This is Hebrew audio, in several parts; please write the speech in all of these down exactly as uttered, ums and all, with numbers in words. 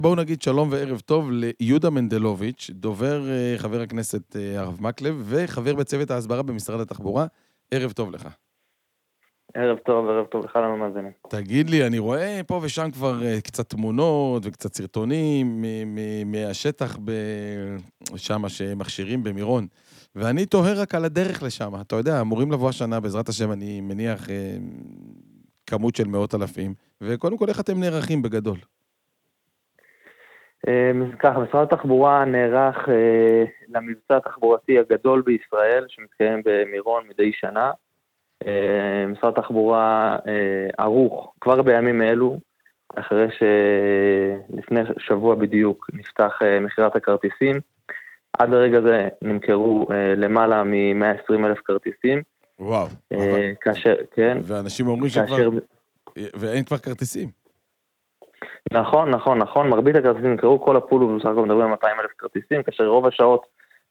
בואו נגיד שלום וערב טוב ליהודה מנדלוביץ', דובר חבר הכנסת הרב מקלב, וחבר בצוות ההסברה במשרד התחבורה. ערב טוב לך. ערב טוב, ערב טוב לך לנו מאזינים. תגיד לי, אני רואה פה ושם כבר קצת תמונות וקצת סרטונים מהשטח שם שמכשירים במירון, ואני תוהה רק על הדרך לשם. אתה יודע, אמורים לבוא השנה, בעזרת השם, אני מניח כמות של מאות אלפים, וקודם כל איך אתם נערכים בגדול? ככה, משרד התחבורה נערך למבצע התחבורתי הגדול בישראל, שמתקיים במירון מדי שנה. משרד התחבורה ערוך כבר בימים אלו, אחרי שלפני שבוע בדיוק נפתח מכירת הכרטיסים. עד לרגע זה נמכרו למעלה מ-מאה ועשרים אלף כרטיסים. וואו. כאשר, כן. ואנשים אומרים שכבר, ואין כבר כרטיסים. נכון, נכון, נכון. מרבית הכרטיסים נמכרו, כל הפול הוא בסך הכל מדברים על מאתיים אלף כרטיסים, כאשר רוב השעות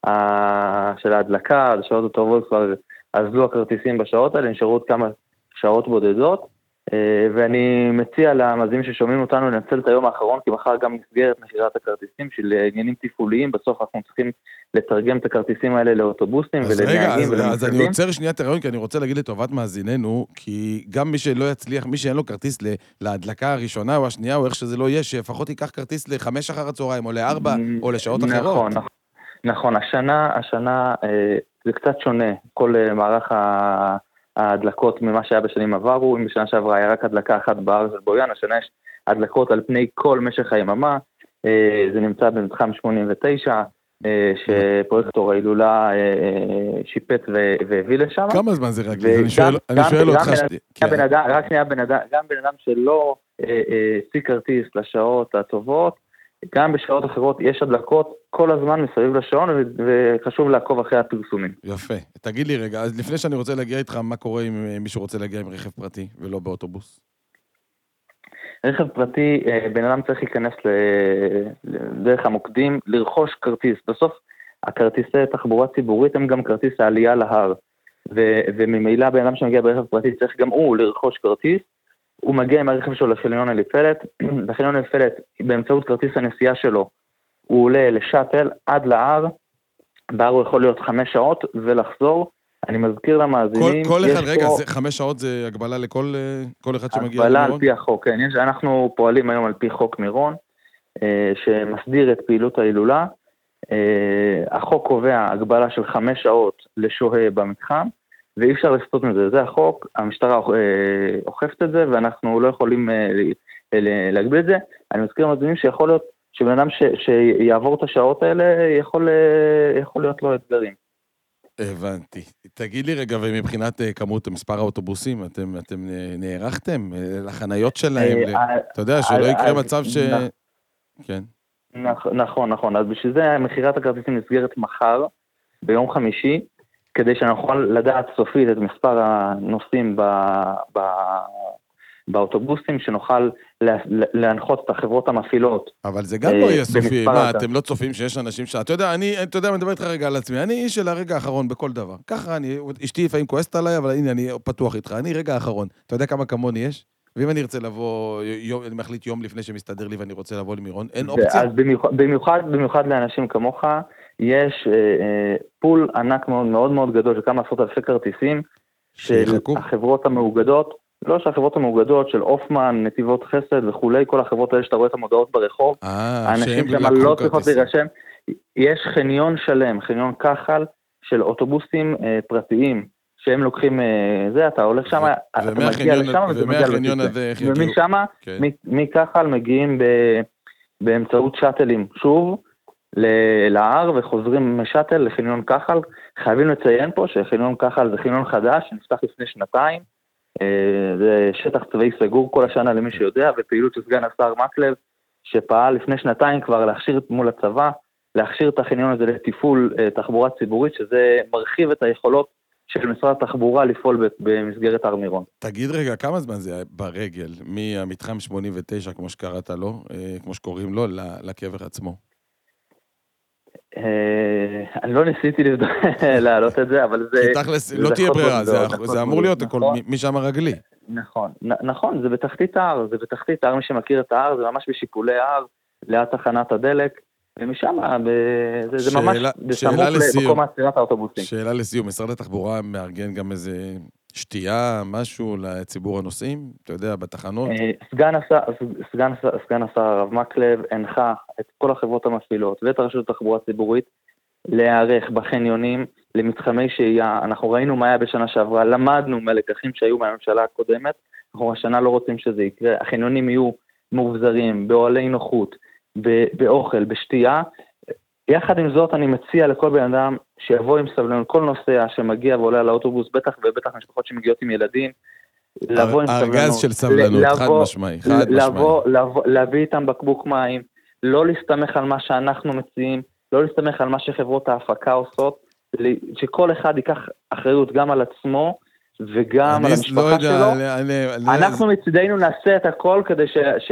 של ההדלקה, השעות הטובות כבר עזלו הכרטיסים בשעות האלה, נשארו עוד כמה שעות בודדות, ואני מציע למאזינים ששומעים אותנו לנצל את היום האחרון, כי מחר גם נסגרת מכירת הכרטיסים של עניינים תפעוליים, בסוף אנחנו צריכים לתרגם את הכרטיסים האלה לאוטובוסים ולנהגים. אז רגע, אז אני עוצר שנייה את הרעיון, כי אני רוצה להגיד לטובת מאזיננו, כי גם מי שלא יצליח, מי שאין לו כרטיס להדלקה הראשונה או השנייה, או איך שזה לא יהיה, שלפחות ייקח כרטיס לחמש אחר הצהריים, או לארבע, או לשעות אחרות. נכון, נכון. השנה, השנה, זה קצת שונה, כל מערך ההדלקות ממה שהיה בשנים עברו. אם בשנה שעברה היה רק הדלקה אחת בהר של בויאן, השנה יש הדלקות על פני כל משך היממה. זה נמצא במתחם שמונים ותשע, שפרויקטור ההילולה שיפט והביא לשם. כמה זמן זה רק? אני שואל אותך... גם בן אדם שלא עשי כרטיס לשעות הטובות, גם בשעות אחרות יש הדלקות כל הזמן מסביב לשעון, וחשוב לעקוב אחרי הפרסומים. יפה. תגיד לי רגע, אז לפני שאני רוצה להגיע איתך, מה קורה אם מישהו רוצה להגיע עם רכב פרטי ולא באוטובוס? רכב פרטי, בן אדם צריך להיכנס לדרך המוקדים, לרכוש כרטיס. בסוף, הכרטיסי תחבורה ציבורית הם גם כרטיס העלייה להר, וממילא בן אדם שמגיע ברכב פרטי צריך גם הוא לרכוש כרטיס. הוא מגיע עם הרכב שלו לחניון אליפלט, לחניון אליפלט, באמצעות כרטיס הנסיעה שלו, הוא עולה לשאטל עד להר, בהר הוא יכול להיות חמש שעות ולחזור. אני מזכיר למאזינים... כל אחד, רגע, חמש שעות זה הגבלה לכל אחד שמגיע למירון? הגבלה על פי החוק, כן. אנחנו פועלים היום על פי חוק מירון, שמסדיר את פעילות ההילולה. החוק קובע הגבלה של חמש שעות לשוהה במתחם, ואי אפשר לסטות מזה, זה החוק, המשטרה אוכפת את זה, ואנחנו לא יכולים להגביל את זה. אני מזכיר למאזינים שיכול להיות, שבן אדם שיעבור את השעות האלה, יכול להיות לו אתגרים. הבנתי. תגיד לי רגע, ומבחינת כמות מספר האוטובוסים, אתם, אתם נערכתם לחניות שלהם? אתה יודע, שלא יקרה מצב ש... כן. נכון, נכון. אז בשביל זה מכירת הכרטיסים נסגרת מחר, ביום חמישי, כדי שנוכל לדעת סופית את מספר הנוסעים באוטובוסים, שנוכל להנחות את החברות המפעילות. אבל זה גם לא יהיה סופי. מה, אתם לא צופים שיש אנשים ש... אתה יודע, אני, אתה יודע, אני מדבר איתך רגע על עצמי. אני איש של הרגע האחרון בכל דבר. ככה אני, אשתי לפעמים כועסת עליי, אבל הנה, אני פתוח איתך. אני רגע האחרון. אתה יודע כמה כמוני יש? ואם אני ארצה לבוא, אני מחליט יום לפני שמסתדר לי ואני רוצה לבוא למירון, אין אופציה? אז במיוחד, במיוחד לאנשים כמוך, יש פול ענק מאוד מאוד מאוד גדול של כמה עשרות אלפי כרטיסים של החברות המאוגדות, לא שהחברות המאוגדות של אופמן, נתיבות חסד וכולי, כל החברות האלה שאתה רואה את המודעות ברחוב, האנשים שם לא צריכות להירשם. יש חניון שלם, חניון כחל של אוטובוסים פרטיים, שהם לוקחים, זה אתה הולך שם, אתה מגיע לשם, ומהחניון הזה איך יגיעו? ומשם, מכחל מגיעים באמצעות שאטלים, שוב, להר וחוזרים משאטל לחניון כחל. חייבים לציין פה שחניון כחל זה חניון חדש שנפתח לפני שנתיים, זה שטח צבאי סגור כל השנה למי שיודע, ופעילות של סגן השר מקלב שפעל לפני שנתיים כבר להכשיר מול הצבא, להכשיר את החניון הזה לתפעול תחבורה ציבורית, שזה מרחיב את היכולות של משרד התחבורה לפעול במסגרת הר מירון. תגיד רגע, כמה זמן זה ברגל, מהמתחם שמונים ותשע, כמו שקראת לו, כמו שקוראים לו, לקבר עצמו? אני לא ניסיתי להעלות את זה, אבל זה... כי תכלס, לא תהיה ברירה, זה אמור להיות מי שם רגלי. נכון, נכון, זה בתחתית ההר, זה בתחתית ההר, מי שמכיר את ההר, זה ממש בשיפולי ההר, ליד תחנת הדלק, ומשם זה, זה ממש בסמוך למקום עצירת האוטובוסים. שאלה לסיום, משרד התחבורה מארגן גם איזה שתייה, משהו לציבור הנוסעים, אתה יודע, בתחנות? סגן השר, סגן, סגן השר הרב מקלב הנחה את כל החברות המפעילות ואת הרשות התחבורה הציבורית להיערך בחניונים למתחמי שהייה. אנחנו ראינו מה היה בשנה שעברה, למדנו מהלקחים שהיו מהממשלה הקודמת, אנחנו השנה לא רוצים שזה יקרה, החניונים יהיו מאובזרים, באוהלי נוחות, באוכל, בשתייה. יחד עם זאת אני מציע לכל בן אדם שיבוא עם סבלנות, כל נוסע שמגיע ועולה על האוטובוס, בטח ובטח משפחות שמגיעות עם ילדים, לבוא עם סבלנות. ארגז של סבלנות, חד משמעי, חד משמעי. להביא איתם בקבוק מים, לא להסתמך על מה שאנחנו מציעים, לא להסתמך על מה שחברות ההפקה עושות, שכל אחד ייקח אחריות גם על עצמו, וגם על המשפחה שלו. אנחנו מצדנו נעשה את הכל כדי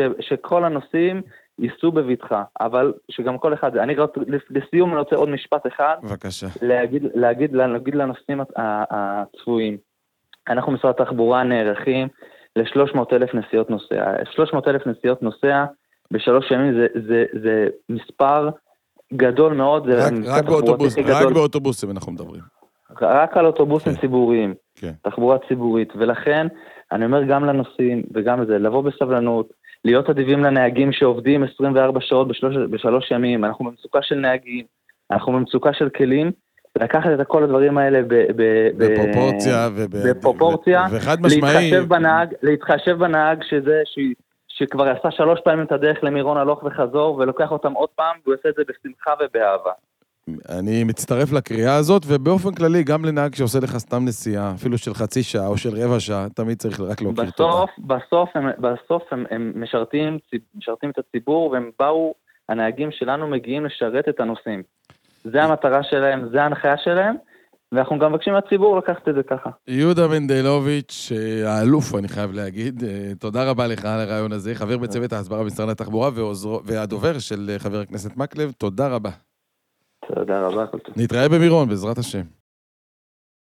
שכל הנושאים ייסעו בביטחה, אבל שגם כל אחד, אני לסיום אני רוצה עוד משפט אחד, בבקשה. להגיד, להגיד, להגיד לנושאים הצפויים. אנחנו משרד התחבורה נערכים ל-שלוש מאות אלף נסיעות נוסע. שלוש מאות אלף נסיעות נוסע בשלוש ימים זה, זה, זה מספר גדול מאוד. רק, רק, באוטובוס, רק באוטובוסים אנחנו מדברים. רק על אוטובוסים כן. ציבוריים, כן. תחבורה ציבורית, ולכן אני אומר גם לנוסעים וגם לזה, לבוא בסבלנות, להיות אדיבים לנהגים שעובדים עשרים וארבע שעות בשלוש, בשלוש ימים, אנחנו במצוקה של נהגים, אנחנו במצוקה של כלים, לקחת את כל הדברים האלה ב, ב, בפרופורציה, ב, בפרופורציה, וחד משמעי, להתחשב בנהג, להתחשב בנהג שזה, ש, שכבר עשה שלוש פעמים את הדרך למירון הלוך וחזור, ולוקח אותם עוד פעם, והוא עושה את זה בשמחה ובאהבה. אני מצטרף לקריאה הזאת, ובאופן כללי, גם לנהג שעושה לך סתם נסיעה, אפילו של חצי שעה או של רבע שעה, תמיד צריך רק להוקיר תודה. בסוף, בסוף, הם, בסוף הם, הם משרתים, משרתים את הציבור, והם באו, הנהגים שלנו מגיעים לשרת את הנושאים. זה המטרה שלהם, זה ההנחיה שלהם, ואנחנו גם מבקשים מהציבור לקחת את זה ככה. יהודה מנדלוביץ', האלוף, אני חייב להגיד, תודה רבה לך על הרעיון הזה, חבר בצוות ההסברה במשרד התחבורה, והדובר של חבר הכנסת מקלב, תודה רבה. תודה רבה. נתראה במירון, בעזרת השם.